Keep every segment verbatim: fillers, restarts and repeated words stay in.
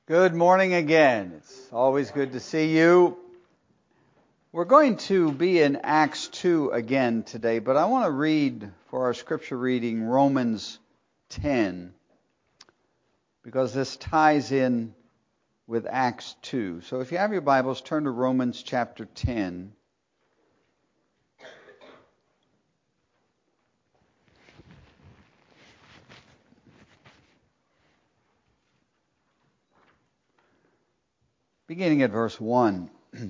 Good morning again. It's always good to see you. We're going to be in Acts two again today, but I want to read for our scripture reading Romans ten, because this ties in with Acts two. So if you have your Bibles, turn to Romans chapter ten. Beginning at verse one.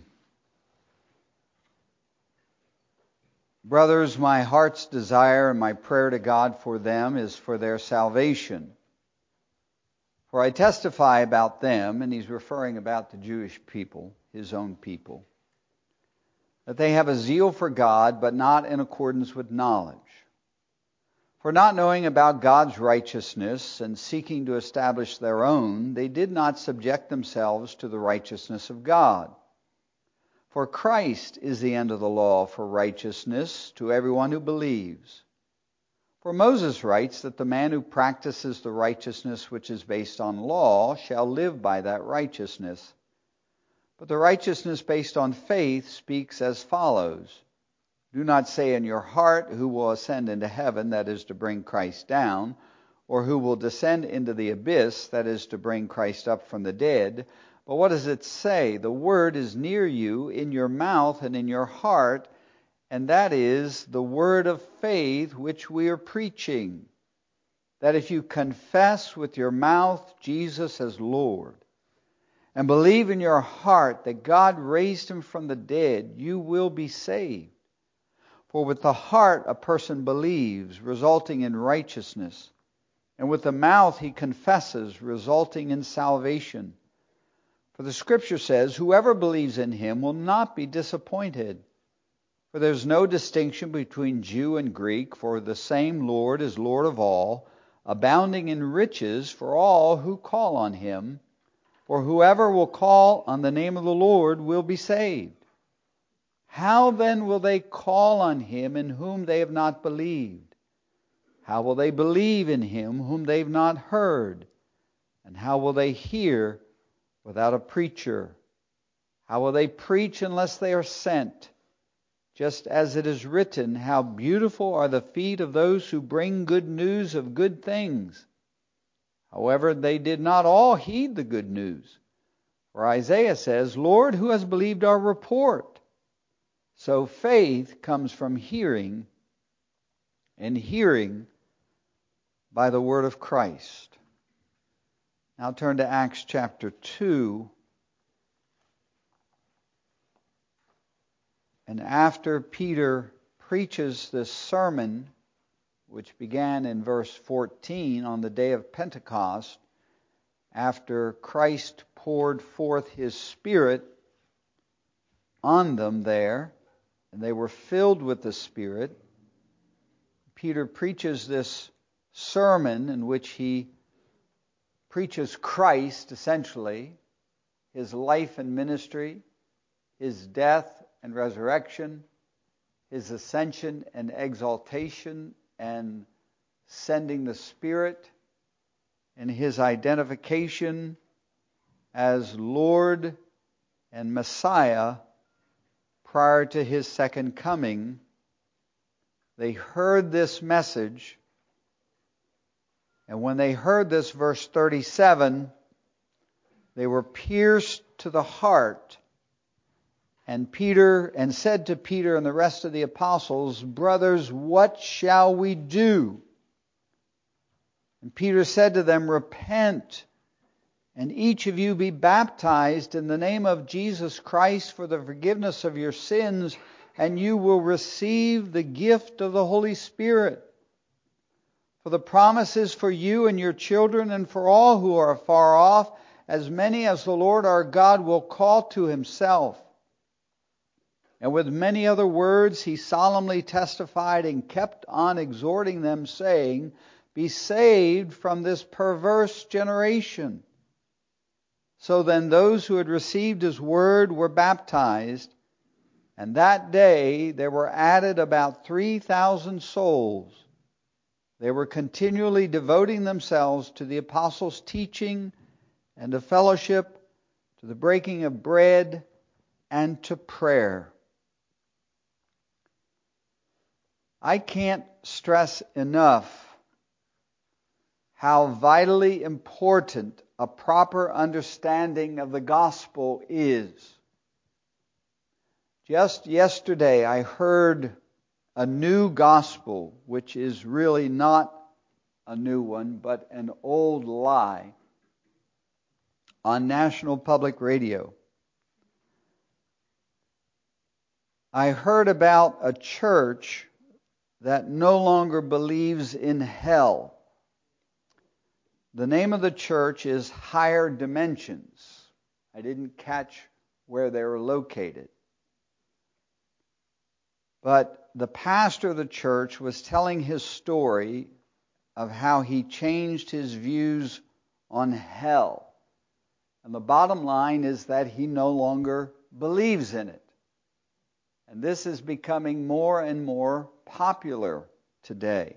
Brothers, my heart's desire and my prayer to God for them is for their salvation. For I testify about them, and he's referring about the Jewish people, his own people, that they have a zeal for God, but not in accordance with knowledge. For not knowing about God's righteousness and seeking to establish their own, they did not subject themselves to the righteousness of God. For Christ is the end of the law for righteousness to everyone who believes. For Moses writes that the man who practices the righteousness which is based on law shall live by that righteousness. But the righteousness based on faith speaks as follows. Do not say in your heart, who will ascend into heaven, that is to bring Christ down, or who will descend into the abyss, that is to bring Christ up from the dead. But what does it say? The word is near you, in your mouth and in your heart, and that is the word of faith which we are preaching. That if you confess with your mouth Jesus as Lord, and believe in your heart that God raised him from the dead, you will be saved. For with the heart a person believes, resulting in righteousness, and with the mouth he confesses, resulting in salvation. For the Scripture says, whoever believes in him will not be disappointed. For there is no distinction between Jew and Greek, for the same Lord is Lord of all, abounding in riches for all who call on him. For whoever will call on the name of the Lord will be saved. How then will they call on him in whom they have not believed? How will they believe in him whom they have not heard? And how will they hear without a preacher? How will they preach unless they are sent? Just as it is written, how beautiful are the feet of those who bring good news of good things. However, they did not all heed the good news. For Isaiah says, Lord, who has believed our report? So faith comes from hearing, and hearing by the word of Christ. Now turn to Acts chapter two. And after Peter preaches this sermon, which began in verse fourteen on the day of Pentecost, after Christ poured forth his Spirit on them there, and they were filled with the Spirit, Peter preaches this sermon in which he preaches Christ, essentially, his life and ministry, his death and resurrection, his ascension and exaltation and sending the Spirit, and his identification as Lord and Messiah prior to his second coming. They heard this message, and when they heard this, verse thirty-seven, they were pierced to the heart. And Peter, and said to Peter and the rest of the apostles, brothers, what shall we do? And Peter said to them, repent, and each of you be baptized in the name of Jesus Christ for the forgiveness of your sins, and you will receive the gift of the Holy Spirit. For the promise is for you and your children and for all who are far off, as many as the Lord our God will call to himself. And with many other words he solemnly testified and kept on exhorting them, saying, be saved from this perverse generation. So then those who had received his word were baptized, and that day there were added about three thousand souls. They were continually devoting themselves to the apostles' teaching and to fellowship, to the breaking of bread, and to prayer. I can't stress enough how vitally important a proper understanding of the gospel is. Just yesterday I heard a new gospel, which is really not a new one, but an old lie, on National Public Radio. I heard about a church that no longer believes in hell. The name of the church is Higher Dimensions. I didn't catch where they were located. But the pastor of the church was telling his story of how he changed his views on hell. And the bottom line is that he no longer believes in it. And this is becoming more and more popular today.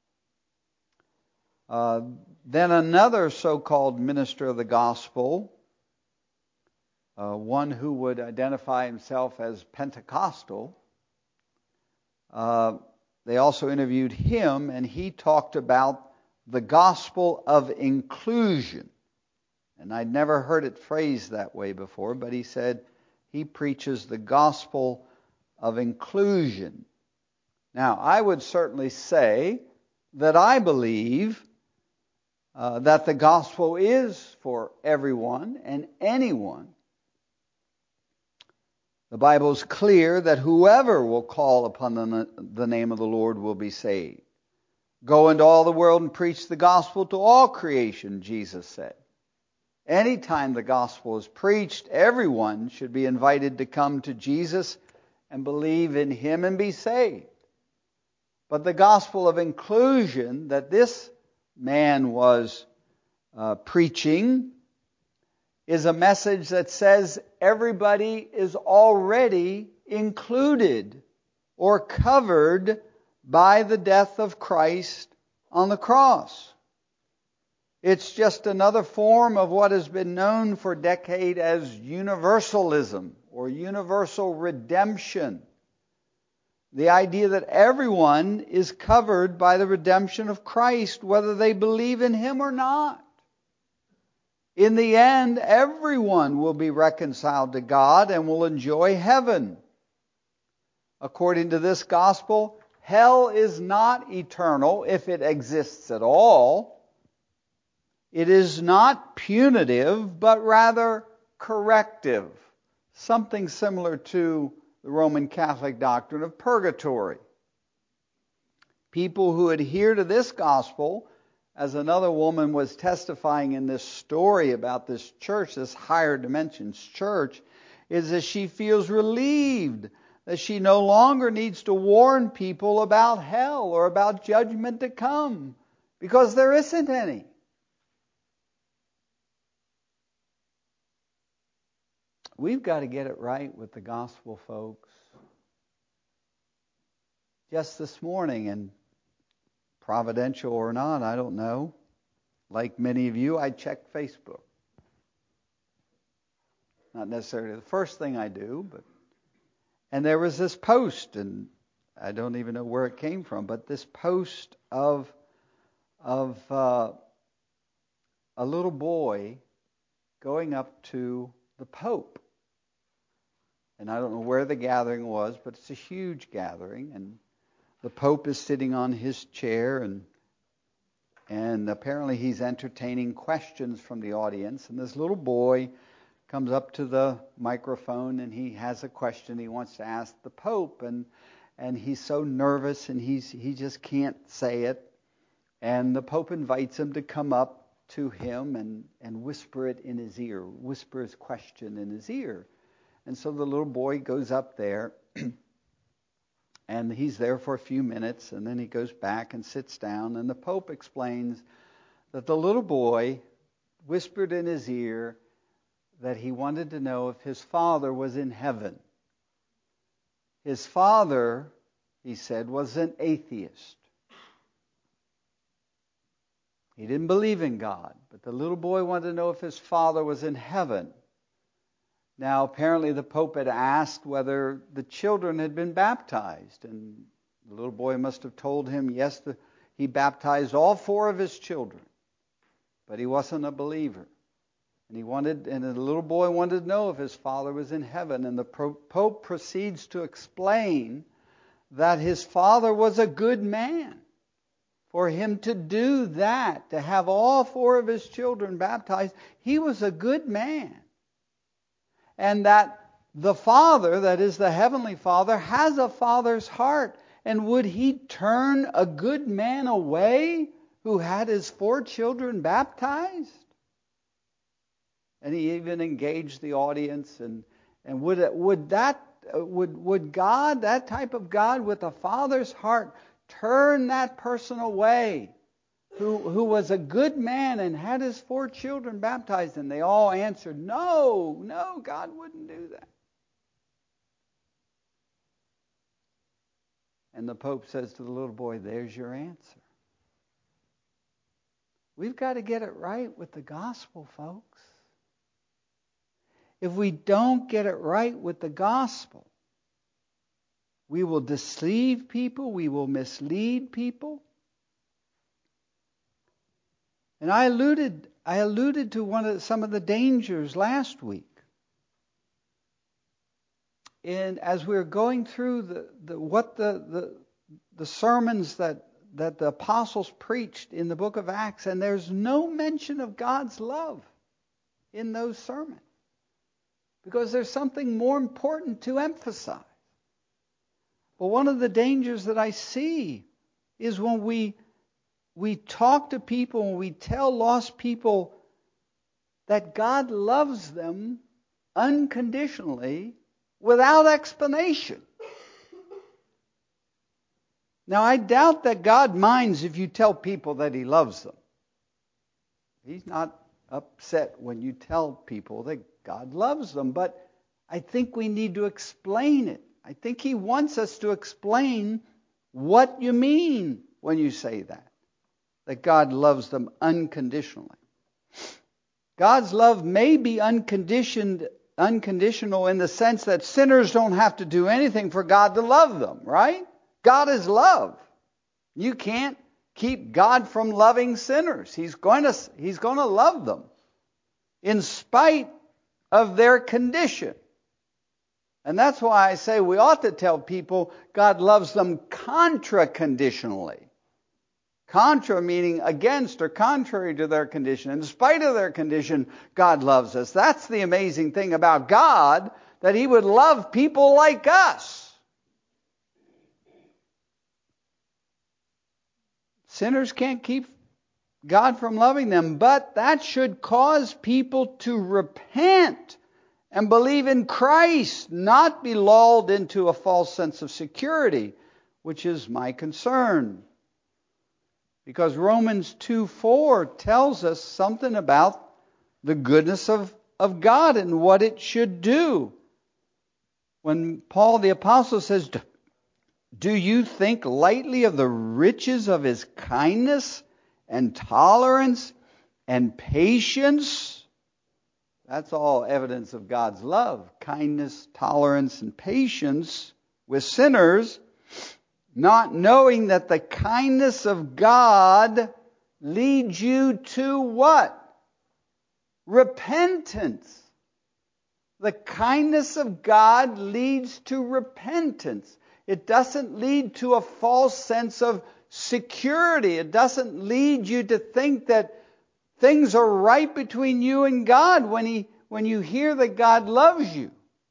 Uh, then another so-called minister of the gospel, uh, one who would identify himself as Pentecostal, uh, they also interviewed him, and he talked about the gospel of inclusion. And I'd never heard it phrased that way before, but he said he preaches the gospel of inclusion. Now, I would certainly say that I believe uh, that the gospel is for everyone and anyone. The Bible is clear that whoever will call upon the, the name of the Lord will be saved. Go into all the world and preach the gospel to all creation, Jesus said. Anytime the gospel is preached, everyone should be invited to come to Jesus and believe in Him and be saved. But the gospel of inclusion that this man was uh, preaching is a message that says everybody is already included or covered by the death of Christ on the cross. It's just another form of what has been known for decades as universalism or universal redemption. The idea that everyone is covered by the redemption of Christ, whether they believe in Him or not. In the end, everyone will be reconciled to God and will enjoy heaven. According to this gospel, hell is not eternal if it exists at all. It is not punitive, but rather corrective. Something similar to the Roman Catholic doctrine of purgatory. People who adhere to this gospel, as another woman was testifying in this story about this church, this Higher Dimensions church, is that she feels relieved that she no longer needs to warn people about hell or about judgment to come, because there isn't any. We've got to get it right with the gospel, folks. Just this morning, and providential or not, I don't know, like many of you, I check Facebook. Not necessarily the first thing I do, but and there was this post, and I don't even know where it came from, but this post of of uh, a little boy going up to the Pope. And I don't know where the gathering was, but it's a huge gathering, and the Pope is sitting on his chair, and and apparently he's entertaining questions from the audience. And this little boy comes up to the microphone, and he has a question he wants to ask the Pope, and and he's so nervous, and he's he just can't say it. And the Pope invites him to come up to him and and whisper it in his ear, whisper his question in his ear. And so the little boy goes up there, and he's there for a few minutes, and then he goes back and sits down, and the Pope explains that the little boy whispered in his ear that he wanted to know if his father was in heaven. His father, he said, was an atheist. He didn't believe in God, but the little boy wanted to know if his father was in heaven. Now, apparently the Pope had asked whether the children had been baptized, and the little boy must have told him, yes, the, he baptized all four of his children, but he wasn't a believer. And he wanted, and the little boy wanted to know if his father was in heaven, and the Pope proceeds to explain that his father was a good man. For him to do that, to have all four of his children baptized, he was a good man. And that the Father, that is the Heavenly Father, has a father's heart. And would he turn a good man away who had his four children baptized? And he even engaged the audience. And, and would, it, would that would would God, that type of God with a father's heart, turn that person away who, who was a good man and had his four children baptized? And they all answered, no, no, God wouldn't do that. And the Pope says to the little boy, there's your answer. We've got to get it right with the gospel, folks. If we don't get it right with the gospel, we will deceive people, we will mislead people. And I alluded, I alluded to one of some of the dangers last week. And as we were going through the, the what the, the the sermons that that the apostles preached in the book of Acts, and there's no mention of God's love in those sermons, because there's something more important to emphasize. But one of the dangers that I see is when we we talk to people, when we tell lost people that God loves them unconditionally without explanation. Now, I doubt that God minds if you tell people that He loves them. He's not upset when you tell people that God loves them, but I think we need to explain it. I think He wants us to explain what you mean when you say that, that God loves them unconditionally. God's love may be unconditioned, unconditional in the sense that sinners don't have to do anything for God to love them, right? God is love. You can't keep God from loving sinners. He's going to, He's going to love them in spite of their condition. And that's why I say we ought to tell people God loves them contra-conditionally. Contra meaning against or contrary to their condition. In spite of their condition, God loves us. That's the amazing thing about God, that He would love people like us. Sinners can't keep God from loving them, but that should cause people to repent and believe in Christ, not be lulled into a false sense of security, which is my concern. Because Romans two four tells us something about the goodness of, of God and what it should do. When Paul the Apostle says, do you think lightly of the riches of His kindness and tolerance and patience? That's all evidence of God's love. Kindness, tolerance, and patience with sinners, not knowing that the kindness of God leads you to what? Repentance. The kindness of God leads to repentance. It doesn't lead to a false sense of security. It doesn't lead you to think that things are right between you and God when he, when you hear that God loves you.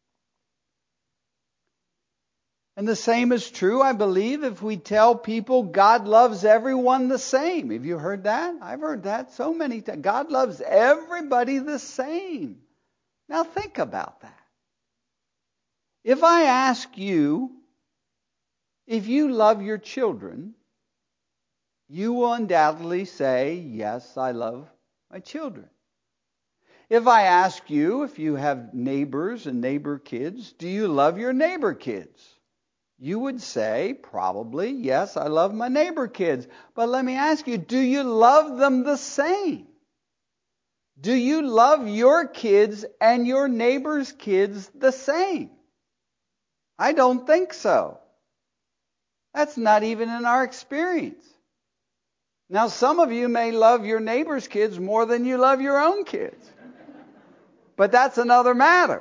And the same is true, I believe, if we tell people God loves everyone the same. Have you heard that? I've heard that so many times. God loves everybody the same. Now think about that. If I ask you, if you love your children, you will undoubtedly say, yes, I love my children. If I ask you, if you have neighbors and neighbor kids, do you love your neighbor kids? You would say, probably, yes, I love my neighbor kids. But let me ask you, do you love them the same? Do you love your kids and your neighbor's kids the same? I don't think so. That's not even in our experience. Now, some of you may love your neighbor's kids more than you love your own kids. But that's another matter.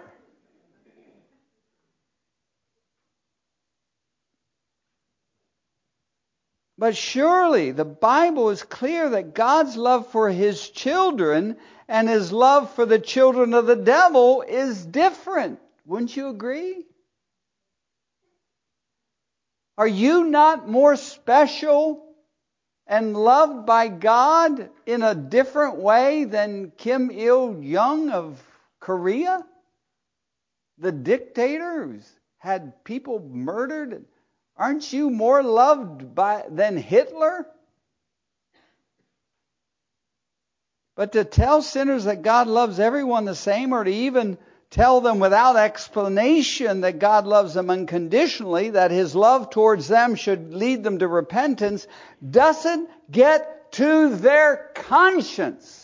But surely the Bible is clear that God's love for His children and His love for the children of the devil is different. Wouldn't you agree? Are you not more special and loved by God in a different way than Kim Il-jung of Korea? The dictator who's had people murdered. Aren't you more loved by than Hitler? But to tell sinners that God loves everyone the same, or to even tell them without explanation that God loves them unconditionally, that His love towards them should lead them to repentance, doesn't get to their conscience.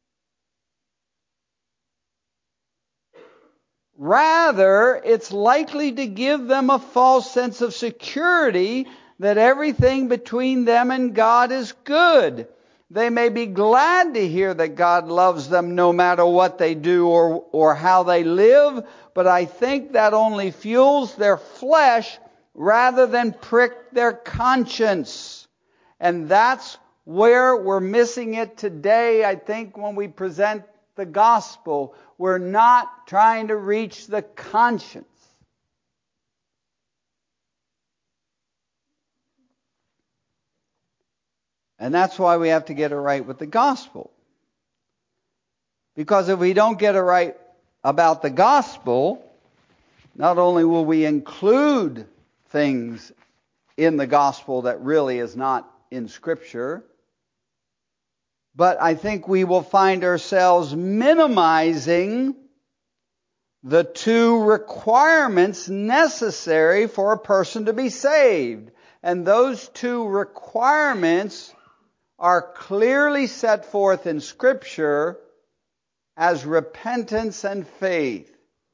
Rather, it's likely to give them a false sense of security that everything between them and God is good. They may be glad to hear that God loves them no matter what they do or, or how they live, but I think that only fuels their flesh rather than prick their conscience. And that's where we're missing it today, I think, when we present the gospel. We're not trying to reach the conscience. And that's why we have to get it right with the gospel. Because if we don't get it right about the gospel, not only will we include things in the gospel that really is not in Scripture, but I think we will find ourselves minimizing the two requirements necessary for a person to be saved. And those two requirements are clearly set forth in Scripture as repentance and faith.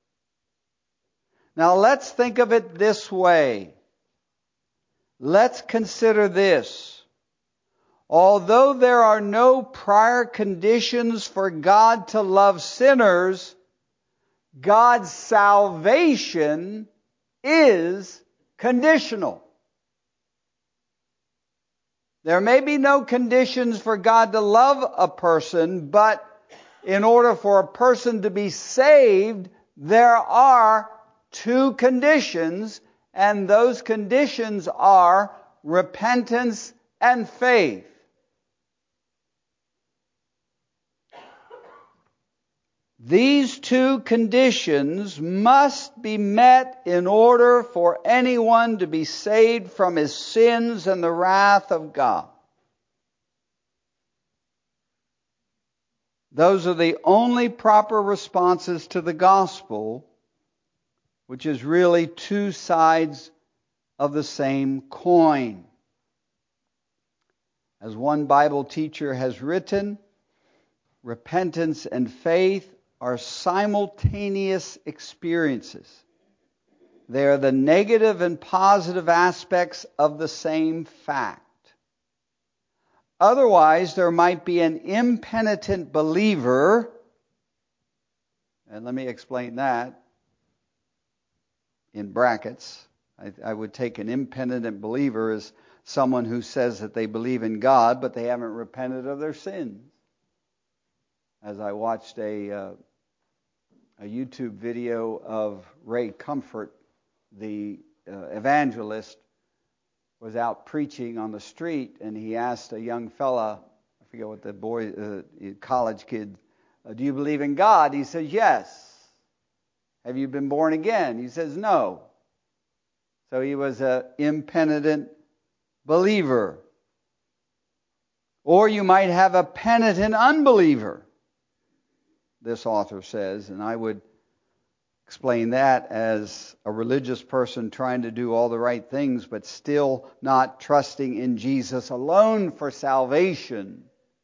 Now let's think of it this way. Let's consider this. Although there are no prior conditions for God to love sinners, God's salvation is conditional. There may be no conditions for God to love a person, but in order for a person to be saved, there are two conditions, and those conditions are repentance and faith. These two conditions must be met in order for anyone to be saved from his sins and the wrath of God. Those are the only proper responses to the gospel, which is really two sides of the same coin. As one Bible teacher has written, repentance and faith are simultaneous experiences. They are the negative and positive aspects of the same fact. Otherwise, there might be an impenitent believer, and let me explain that in brackets. I, I would take an impenitent believer as someone who says that they believe in God, but they haven't repented of their sins. As I watched a uh, a YouTube video of Ray Comfort, the uh, evangelist, was out preaching on the street, and he asked a young fella, I forget what the boy, uh, college kid, uh, do you believe in God? He says, yes. Have you been born again? He says, no. So he was an impenitent believer. Or you might have a penitent unbeliever, this author says, and I would explain that as a religious person trying to do all the right things, but still not trusting in Jesus alone for salvation.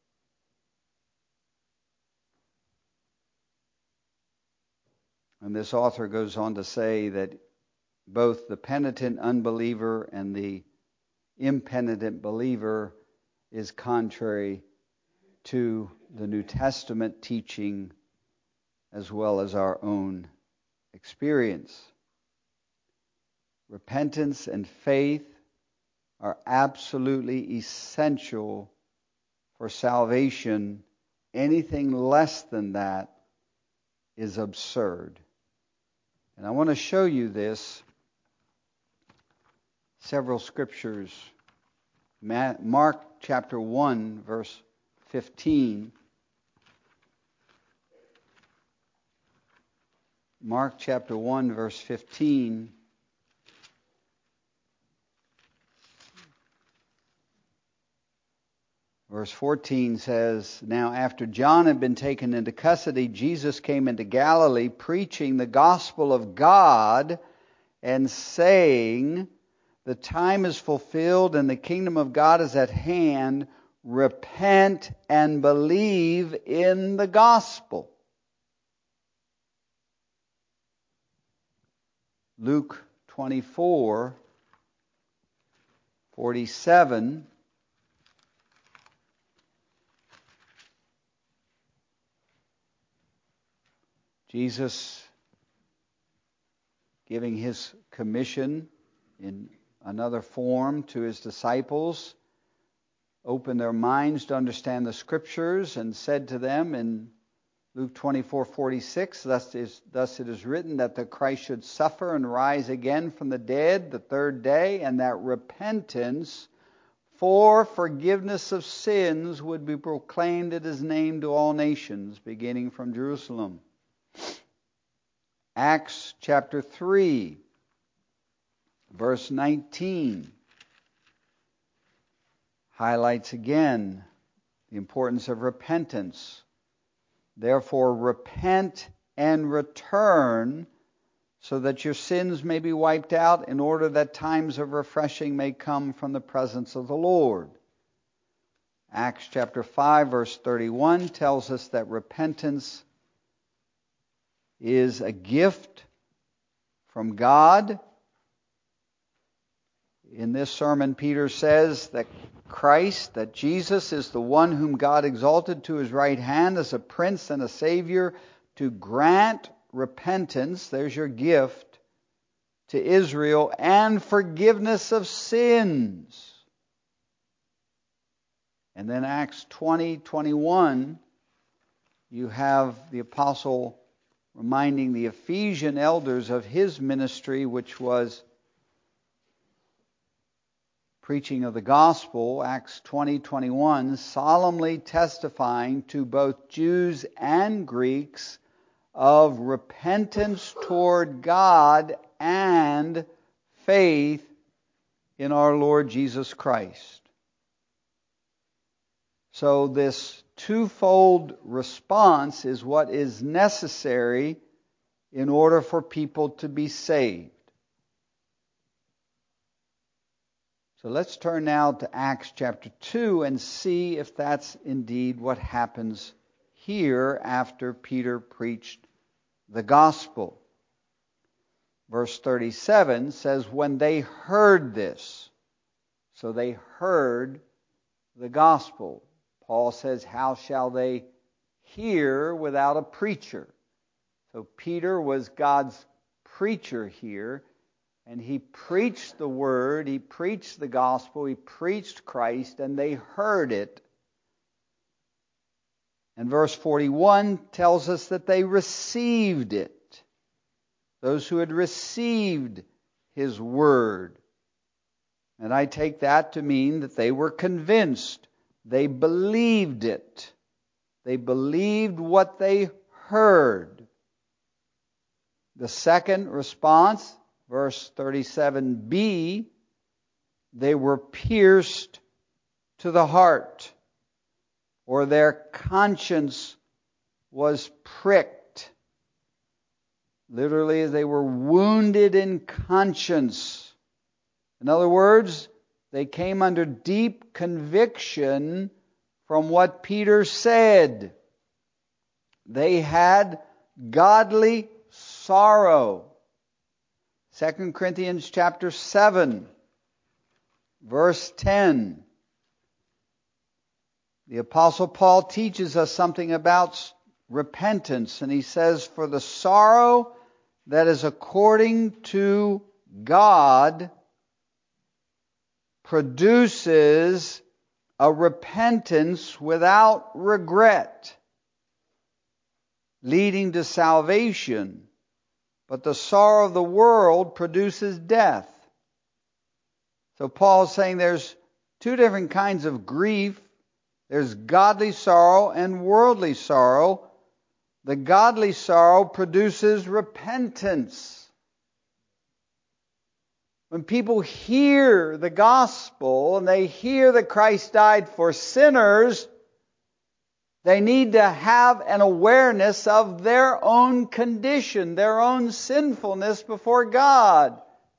And this author goes on to say that both the penitent unbeliever and the impenitent believer is contrary to the New Testament teaching as well as our own experience. Repentance and faith are absolutely essential for salvation. Anything less than that is absurd. And I want to show you this. Several scriptures. Mark chapter one, verse fifteen. Mark chapter one, verse fifteen. Verse fourteen says, "Now after John had been taken into custody, Jesus came into Galilee preaching the gospel of God and saying, 'The time is fulfilled and the kingdom of God is at hand. Repent and believe in the gospel.'" Luke twenty-four, forty-seven. Jesus giving his commission in another form to his disciples, opened their minds to understand the Scriptures, and said to them in Luke twenty-four forty-six, thus, is, thus it is written that the Christ should suffer and rise again from the dead the third day, and that repentance for forgiveness of sins would be proclaimed at his name to all nations, beginning from Jerusalem. Acts chapter three, verse nineteen, highlights again the importance of repentance. "Therefore repent and return, so that your sins may be wiped out, in order that times of refreshing may come from the presence of the Lord." Acts chapter five, verse thirty-one tells us that repentance is a gift from God. In this sermon, Peter says that Christ, that Jesus is the one whom God exalted to his right hand as a prince and a savior to grant repentance, there's your gift, to Israel, and forgiveness of sins. And then Acts twenty, twenty-one, you have the apostle reminding the Ephesian elders of his ministry, which was preaching of the gospel. Acts twenty, twenty-one, solemnly testifying to both Jews and Greeks of repentance toward God and faith in our Lord Jesus Christ. So this twofold response is what is necessary in order for people to be saved. So let's turn now to Acts chapter two and see if that's indeed what happens here after Peter preached the gospel. Verse thirty-seven says, "When they heard this," so they heard the gospel. Paul says, "How shall they hear without a preacher?" So Peter was God's preacher here, and he preached the word, he preached the gospel, he preached Christ, and they heard it. And verse forty-one tells us that they received it. Those who had received his word. And I take that to mean that they were convinced. They believed it. They believed what they heard. The second response, verse thirty-seven b, they were pierced to the heart, or their conscience was pricked. Literally, they were wounded in conscience. In other words, they came under deep conviction from what Peter said. They had godly sorrow. Second Corinthians chapter seven, verse ten. The Apostle Paul teaches us something about repentance, and he says, "For the sorrow that is according to God produces a repentance without regret, leading to salvation. But the sorrow of the world produces death." So Paul's saying there's two different kinds of grief. There's godly sorrow and worldly sorrow. The godly sorrow produces repentance. When people hear the gospel and they hear that Christ died for sinners, they need to have an awareness of their own condition, their own sinfulness before God.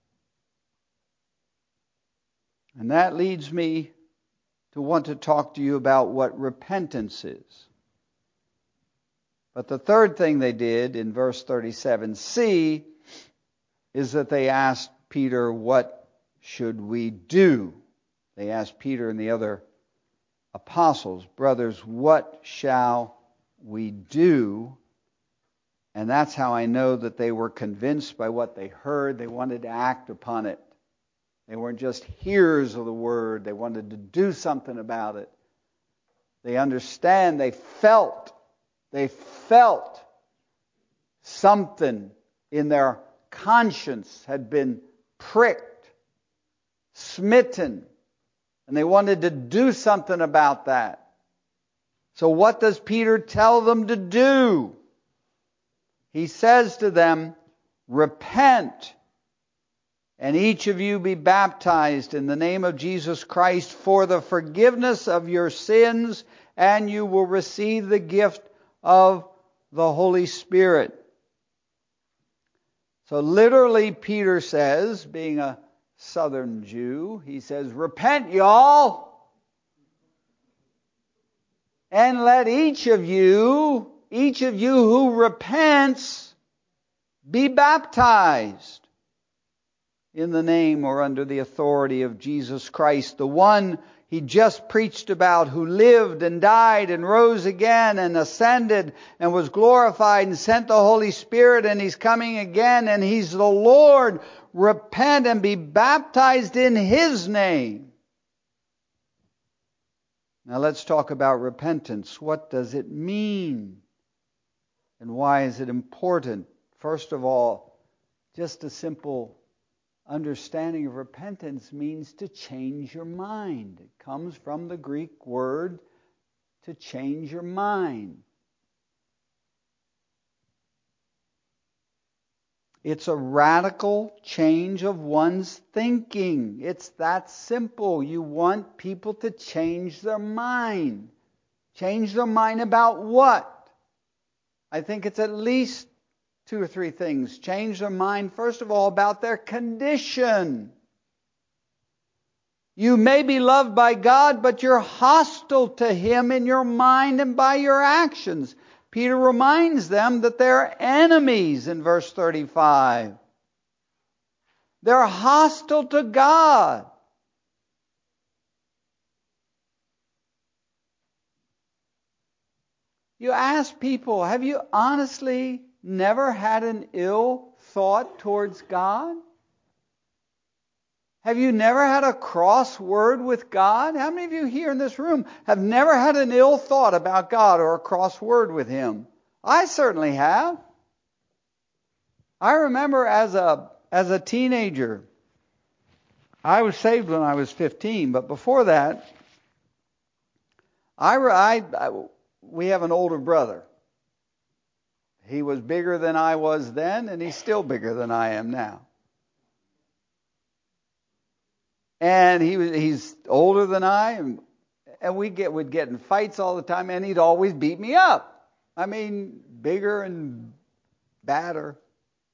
And that leads me to want to talk to you about what repentance is. But the third thing they did in verse thirty-seven c is that they asked Peter, "What should we do?" They asked Peter and the other apostles, "Brothers, what shall we do?" And that's how I know that they were convinced by what they heard. They wanted to act upon it. They weren't just hearers of the word. They wanted to do something about it. They understand, they felt, they felt something in their conscience had been pricked, smitten, and they wanted to do something about that. So what does Peter tell them to do? He says to them, "Repent, and each of you be baptized in the name of Jesus Christ for the forgiveness of your sins, and you will receive the gift of the Holy Spirit." So literally, Peter says, being a Southern Jew, he says, "Repent, y'all, and let each of you, each of you who repents, be baptized in the name or under the authority of Jesus Christ, the one he just preached about, who lived and died and rose again and ascended and was glorified and sent the Holy Spirit, and he's coming again and he's the Lord. Repent and be baptized in his name." Now let's talk about repentance. What does it mean? And why is it important? First of all, just a simple understanding of repentance means to change your mind. It comes from the Greek word to change your mind. It's a radical change of one's thinking. It's that simple. You want people to change their mind. Change their mind about what? I think it's at least two or three things. Change their mind, first of all, about their condition. You may be loved by God, but you're hostile to him in your mind and by your actions. Peter reminds them that they're enemies in verse thirty-five. They're hostile to God. You ask people, have you honestly never had an ill thought towards God? Have you never had a cross word with God? How many of you here in this room have never had an ill thought about God or a cross word with him? I certainly have. I remember as a as a teenager, I was saved when I was fifteen, but before that, I, I, I we have an older brother. He was bigger than I was then, and he's still bigger than I am now. And he was he's older than I, and, and we get would get in fights all the time, and he'd always beat me up. I mean, bigger and badder.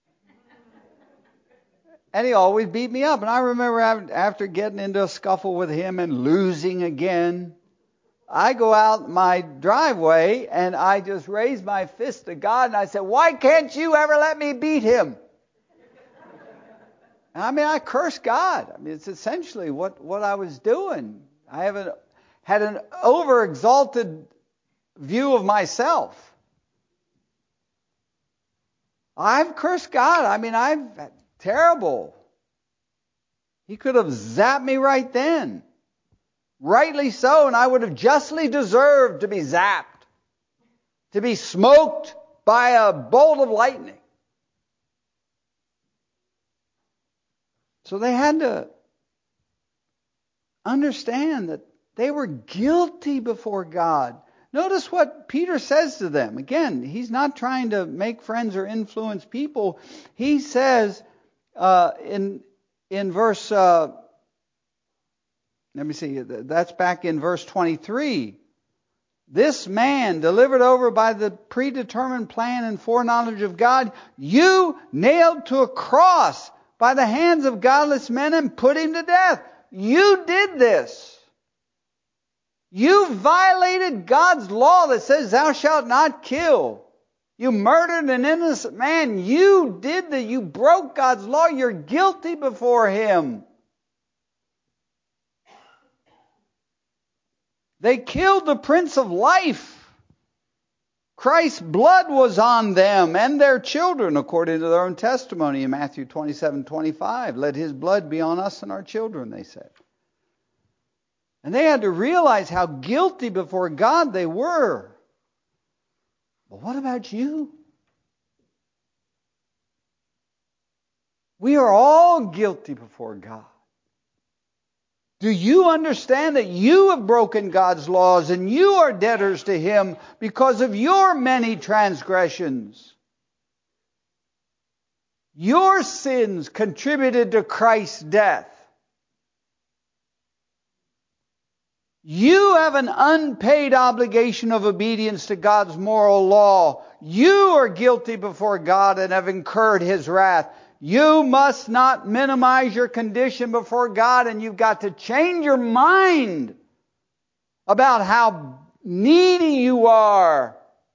And he always beat me up. And I remember after getting into a scuffle with him and losing again, I go out my driveway and I just raise my fist to God and I said, why can't you ever let me beat him? I mean, I cursed God. I mean, it's essentially what, what I was doing. I haven't had an overexalted view of myself. I've cursed God. I mean, I've terrible. He could have zapped me right then. Rightly so, and I would have justly deserved to be zapped, to be smoked by a bolt of lightning. So they had to understand that they were guilty before God. Notice what Peter says to them. Again, he's not trying to make friends or influence people. He says uh, in in verse, uh, let me see, that's back in verse twenty-three. This man, delivered over by the predetermined plan and foreknowledge of God, you nailed to a cross by the hands of godless men and put him to death. You did this. You violated God's law that says thou shalt not kill. You murdered an innocent man. You did that. You broke God's law. You're guilty before Him. They killed the Prince of Life. Christ's blood was on them and their children, according to their own testimony in Matthew twenty-seven twenty-five. Let His blood be on us and our children, they said. And they had to realize how guilty before God they were. But what about you? We are all guilty before God. Do you understand that you have broken God's laws and you are debtors to Him because of your many transgressions? Your sins contributed to Christ's death. You have an unpaid obligation of obedience to God's moral law. You are guilty before God and have incurred His wrath. You must not minimize your condition before God, and you've got to change your mind about how needy you are.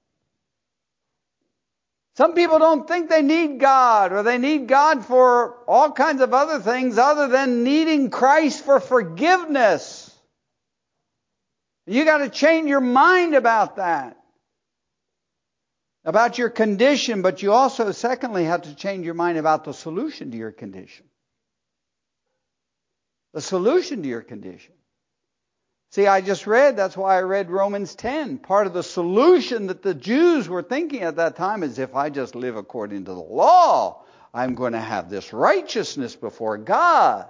Some people don't think they need God, or they need God for all kinds of other things other than needing Christ for forgiveness. You got to change your mind about that. About your condition, but you also, secondly, have to change your mind about the solution to your condition. The solution to your condition. See, I just read, that's why I read Romans ten. Part of the solution that the Jews were thinking at that time is if I just live according to the law, I'm going to have this righteousness before God.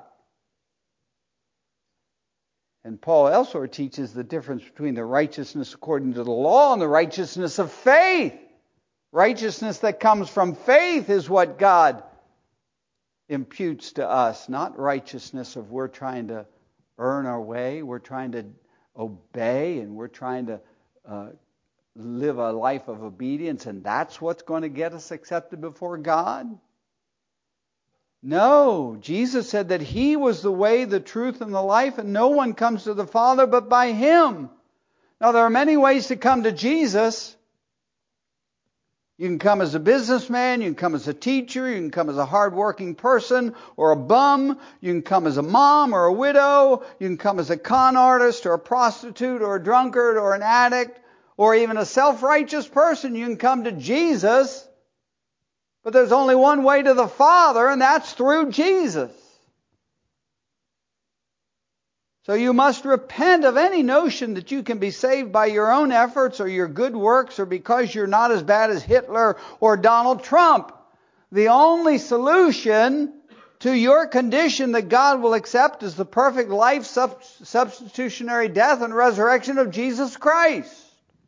And Paul elsewhere teaches the difference between the righteousness according to the law and the righteousness of faith. Righteousness that comes from faith is what God imputes to us, not righteousness of we're trying to earn our way, we're trying to obey, and we're trying to uh, live a life of obedience, and that's what's going to get us accepted before God. No, Jesus said that He was the way, the truth, and the life, and no one comes to the Father but by Him. Now, there are many ways to come to Jesus. You can come as a businessman, you can come as a teacher, you can come as a hard-working person or a bum, you can come as a mom or a widow, you can come as a con artist or a prostitute or a drunkard or an addict or even a self-righteous person. You can come to Jesus, but there's only one way to the Father, and that's through Jesus. So you must repent of any notion that you can be saved by your own efforts or your good works or because you're not as bad as Hitler or Donald Trump. The only solution to your condition that God will accept is the perfect life, sub- substitutionary death, and resurrection of Jesus Christ.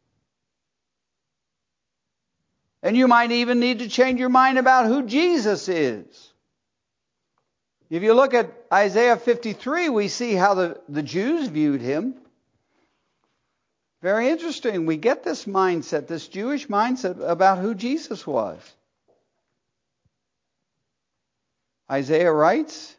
And you might even need to change your mind about who Jesus is. If you look at Isaiah fifty-three, we see how the, the Jews viewed Him. Very interesting. We get this mindset, this Jewish mindset about who Jesus was. Isaiah writes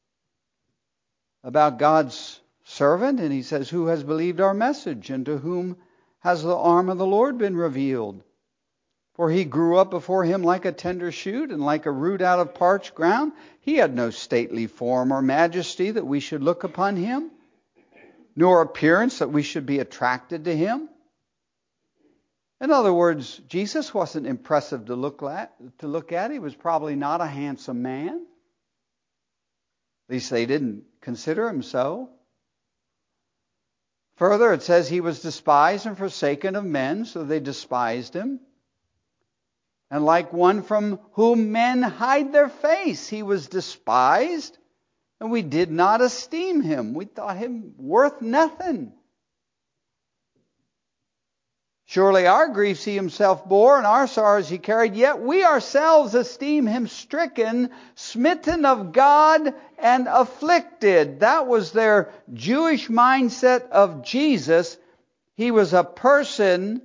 about God's servant, and he says, "Who has believed our message, and to whom has the arm of the Lord been revealed? For he grew up before him like a tender shoot, and like a root out of parched ground. He had no stately form or majesty that we should look upon him, nor appearance that we should be attracted to him." In other words, Jesus wasn't impressive to look at. To look at. He was probably not a handsome man. At least they didn't consider him so. Further, it says he was despised and forsaken of men, so they despised him. And like one from whom men hide their face, he was despised, and we did not esteem him. We thought him worth nothing. Surely our griefs he himself bore, and our sorrows he carried, yet we ourselves esteem him stricken, smitten of God, and afflicted. That was their Jewish mindset of Jesus. He was a person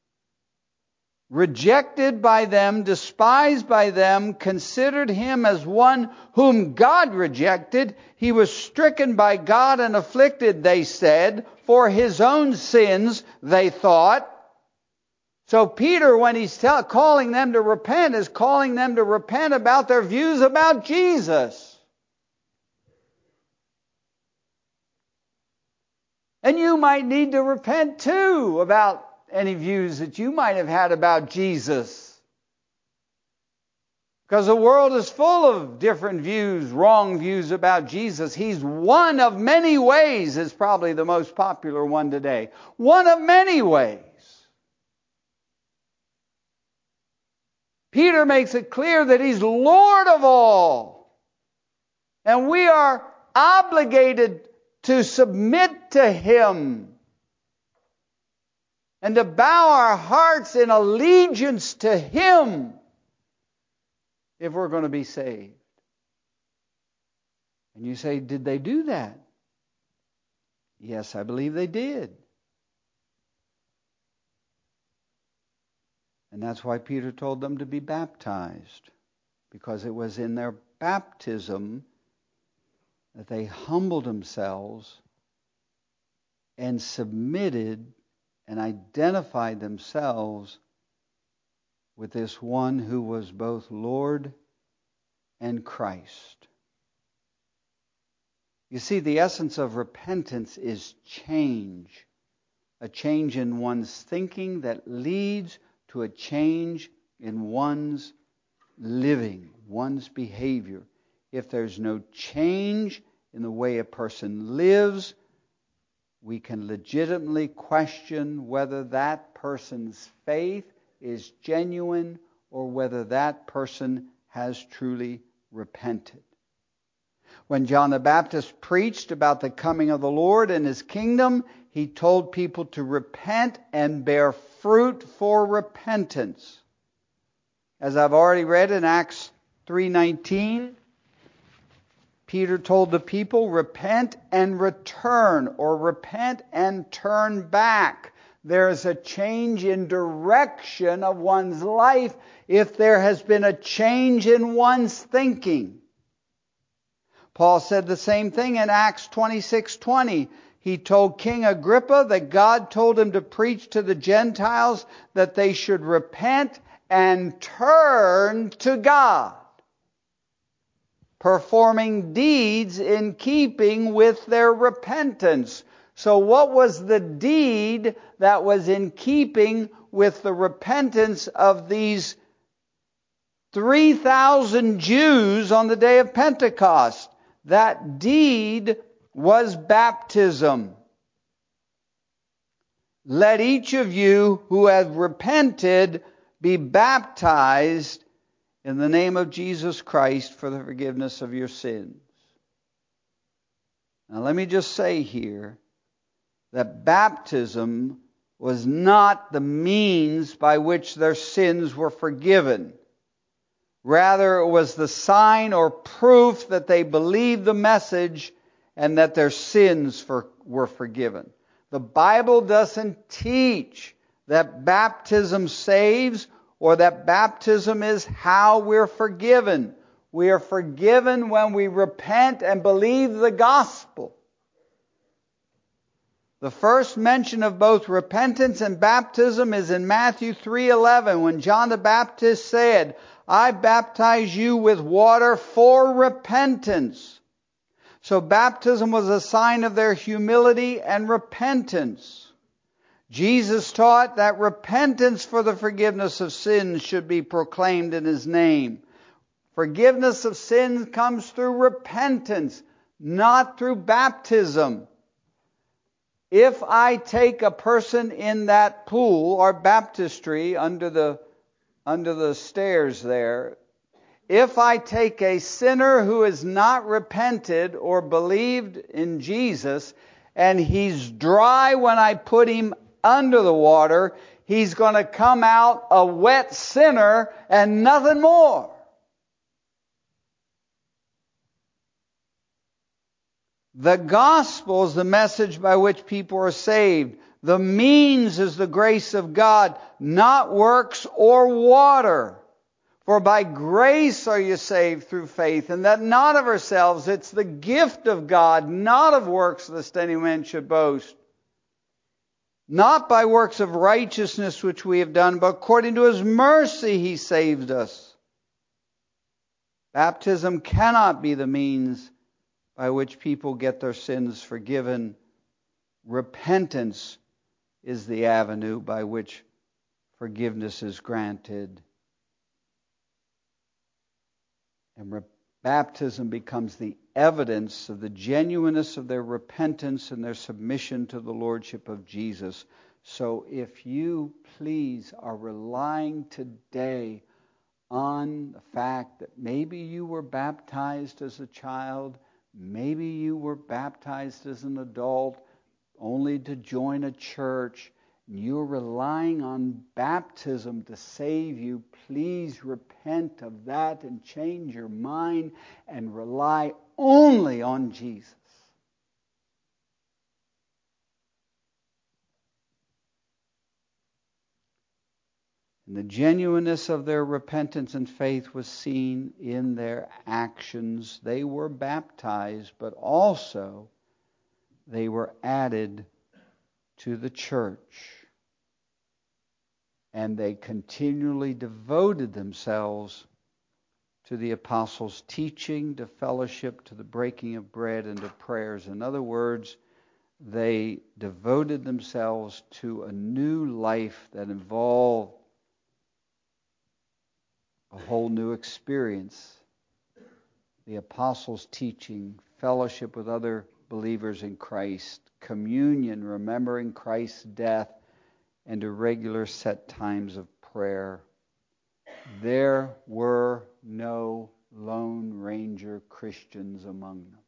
rejected by them, despised by them, considered him as one whom God rejected. He was stricken by God and afflicted, they said, for his own sins, they thought. So Peter, when he's tell, calling them to repent, is calling them to repent about their views about Jesus. And you might need to repent too about any views that you might have had about Jesus. Because the world is full of different views, wrong views about Jesus. He's one of many ways, is probably the most popular one today. One of many ways. Peter makes it clear that he's Lord of all. And we are obligated to submit to him and to bow our hearts in allegiance to him if we're going to be saved. And you say, did they do that? Yes, I believe they did. And that's why Peter told them to be baptized, because it was in their baptism that they humbled themselves and submitted and identified themselves with this one who was both Lord and Christ. You see, the essence of repentance is change, a change in one's thinking that leads to a change in one's living, one's behavior. If there's no change in the way a person lives, we can legitimately question whether that person's faith is genuine or whether that person has truly repented. When John the Baptist preached about the coming of the Lord and his kingdom, he told people to repent and bear fruit for repentance. As I've already read in Acts three nineteen, Peter told the people, repent and return, or repent and turn back. There is a change in direction of one's life if there has been a change in one's thinking. Paul said the same thing in Acts twenty-six twenty. He told King Agrippa that God told him to preach to the Gentiles that they should repent and turn to God, performing deeds in keeping with their repentance. So what was the deed that was in keeping with the repentance of these three thousand Jews on the day of Pentecost? That deed was baptism. Let each of you who have repented be baptized in the name of Jesus Christ for the forgiveness of your sins. Now let me just say here that baptism was not the means by which their sins were forgiven. Rather, it was the sign or proof that they believed the message and that their sins for, were forgiven. The Bible doesn't teach that baptism saves or that baptism is how we're forgiven. We are forgiven when we repent and believe the gospel. The first mention of both repentance and baptism is in Matthew three eleven, when John the Baptist said, I baptize you with water for repentance. So baptism was a sign of their humility and repentance. Jesus taught that repentance for the forgiveness of sins should be proclaimed in His name. Forgiveness of sins comes through repentance, not through baptism. If I take a person in that pool or baptistry under the, under the stairs there, if I take a sinner who has not repented or believed in Jesus, and he's dry when I put him under the water, he's going to come out a wet sinner and nothing more. The gospel is the message by which people are saved. The means is the grace of God, not works or water. For by grace are you saved through faith, and that not of ourselves. It's the gift of God, not of works, lest any man should boast. Not by works of righteousness which we have done, but according to His mercy He saved us. Baptism cannot be the means by which people get their sins forgiven. Repentance is the avenue by which forgiveness is granted. And re- baptism becomes the evidence of the genuineness of their repentance and their submission to the Lordship of Jesus. So if you, please, are relying today on the fact that maybe you were baptized as a child, maybe you were baptized as an adult only to join a church, and you're relying on baptism to save you, please repent of that and change your mind and rely only on Jesus. And the genuineness of their repentance and faith was seen in their actions. They were baptized, but also they were added to the church. And they continually devoted themselves to the apostles' teaching, to fellowship, to the breaking of bread, and to prayers. In other words, they devoted themselves to a new life that involved a whole new experience. The apostles' teaching, fellowship with other believers in Christ, communion, remembering Christ's death, and irregular set times of prayer. There were no Lone Ranger Christians among them.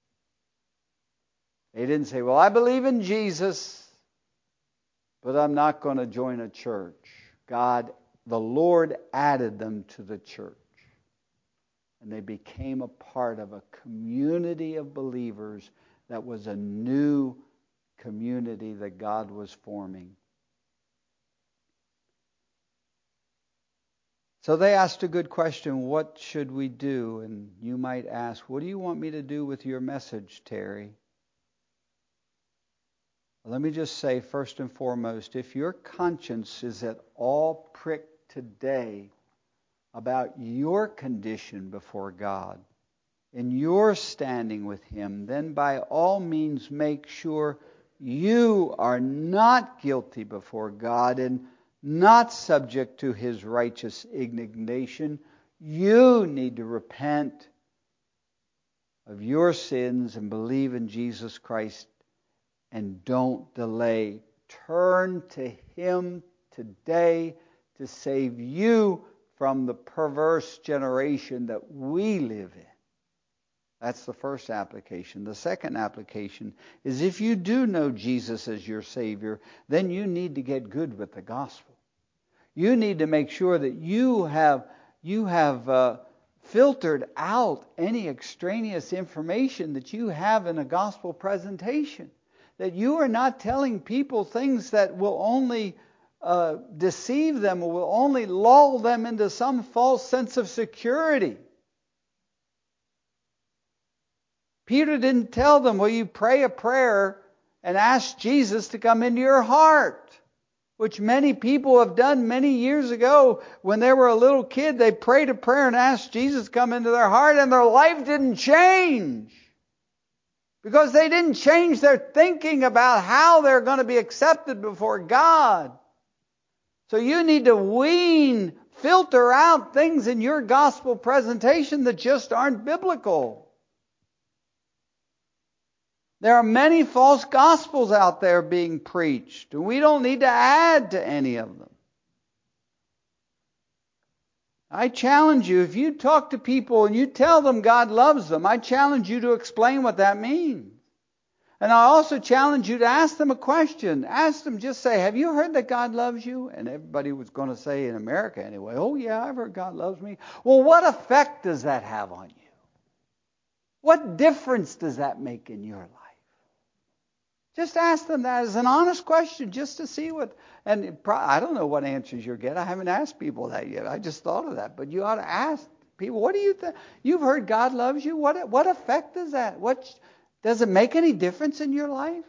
They didn't say, well, I believe in Jesus, but I'm not going to join a church. God, the Lord added them to the church. And they became a part of a community of believers that was a new community that God was forming. So they asked a good question, what should we do? And you might ask, what do you want me to do with your message, Terry? Well, let me just say, first and foremost, if your conscience is at all pricked today about your condition before God and your standing with Him, then by all means make sure you are not guilty before God and not subject to His righteous indignation. You need to repent of your sins and believe in Jesus Christ, and don't delay. Turn to Him today to save you from the perverse generation that we live in. That's the first application. The second application is, if you do know Jesus as your Savior, then you need to get good with the gospel. You need to make sure that you have you have uh, filtered out any extraneous information that you have in a gospel presentation. That you are not telling people things that will only uh, deceive them or will only lull them into some false sense of security. Peter didn't tell them, well, you pray a prayer and ask Jesus to come into your heart, which many people have done many years ago. When they were a little kid, they prayed a prayer and asked Jesus to come into their heart, and their life didn't change. Because they didn't change their thinking about how they're going to be accepted before God. So you need to wean, filter out things in your gospel presentation that just aren't biblical. There are many false gospels out there being preached, and we don't need to add to any of them. I challenge you, if you talk to people and you tell them God loves them, I challenge you to explain what that means. And I also challenge you to ask them a question. Ask them, just say, have you heard that God loves you? And everybody was going to say, in America anyway, oh yeah, I've heard God loves me. Well, what effect does that have on you? What difference does that make in your life? Just ask them that as an honest question, just to see what, and it pro- I don't know what answers you'll get. I haven't asked people that yet. I just thought of that. But you ought to ask people, what do you think? You've heard God loves you. What, what effect does that? What, does it make any difference in your life?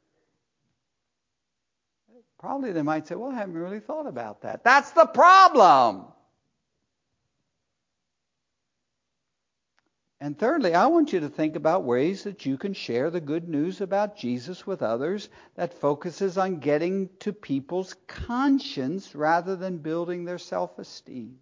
Probably they might say, well, I haven't really thought about that. That's the problem. And thirdly, I want you to think about ways that you can share the good news about Jesus with others that focuses on getting to people's conscience rather than building their self-esteem.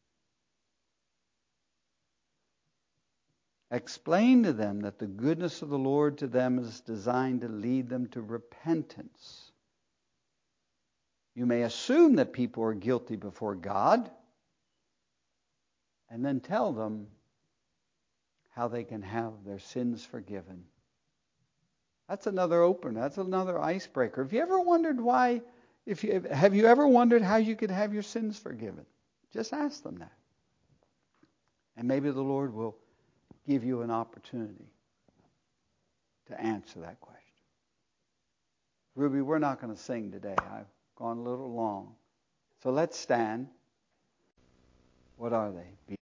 Explain to them that the goodness of the Lord to them is designed to lead them to repentance. You may assume that people are guilty before God, and then tell them how they can have their sins forgiven. That's another opener. That's another icebreaker. Have you ever wondered why? If you have you ever wondered how you could have your sins forgiven? Just ask them that, and maybe the Lord will give you an opportunity to answer that question. Ruby, we're not going to sing today. I've gone a little long, so let's stand. What are they?